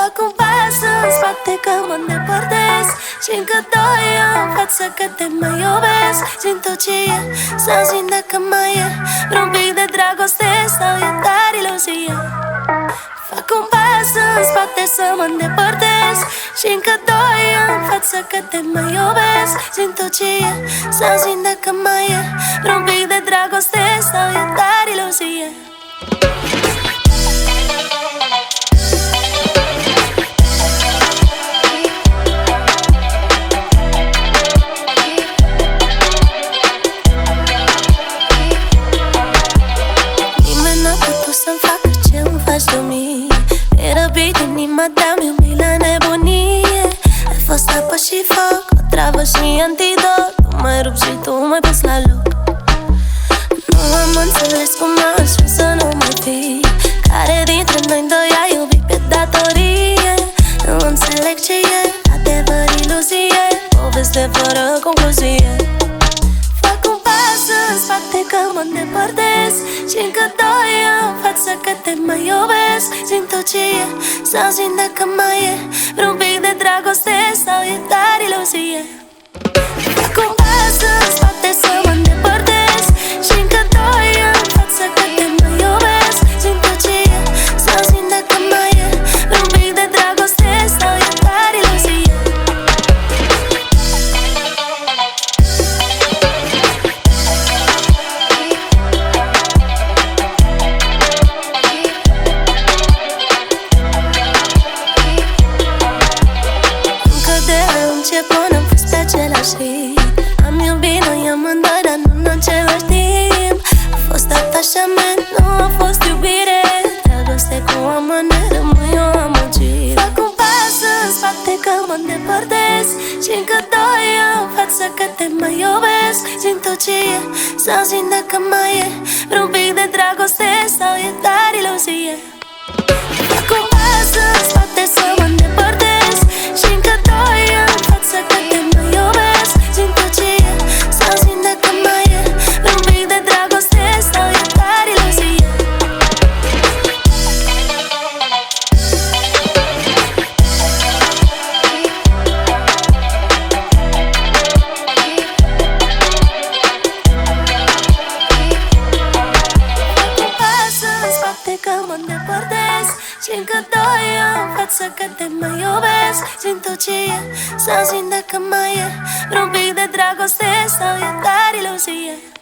Fac un pas în spate că mă îndepărtez și încă doi în față că te mai iubesc. Simt tot ce e, să-mi simt dacă mai e vreun pic de dragoste sau e doar iluzie. Fac un pas în spate să mă îndepărtez și încă doi în față că te mai iubesc. Simt tot ce e, să-mi simt dacă mai e vreun pic de dragoste sau e doar iluzie. Mi-ai răbit inima, te-am iubit la nebunie. Ai fost apă și foc, o travă și antidot. Tu m-ai rupt și tu m-ai pus la loc. Nu am înțeles cum aș vrea să nu mai fii. Care dintre noi doi a iubit pe datorie? Nu înțeleg ce e adevăr, iluzie, poveste fără concluzie. Fac un pas în spate că mă îndepărtez și încă doi în față că te mai iubesc. Simt tot ce e, să-mi simt dacă mai e vreun pic de dragoste sau e doar iluzie. Fac un pas în spate să mă îndepărtez și încă doi în față că te mai iubesc. Simt tot ce e, să-mi simt dacă mai e vreun pic de dragoste sau e doar iluzie. Până am fost pe același ritm. Am iubit noi amândoi, dar nu în același timp. A fost atașament, nu a fost iubire. Dragoste cu amâne, rămâi o amăgire. Fac un pas în spate că mă îndepărtez și încă doi în față că te mai iubesc. Simt tot ce e, să-mi simt dacă mai e vreun pic de dragoste sau e doar iluzie. Fac un pas în spate să mă îndepărtez și încă doi în față că te mai iubesc. Simt tot ce e, să-mi simt dacă mai e vreun pic de dragoste sau e doar iluzie. Fac un pas în spate că mă îndepărtez și încă doi în față că te mai iubesc. Simt tot ce e, să-mi simt dacă mai e vreun pic de dragoste sau e doar iluzie.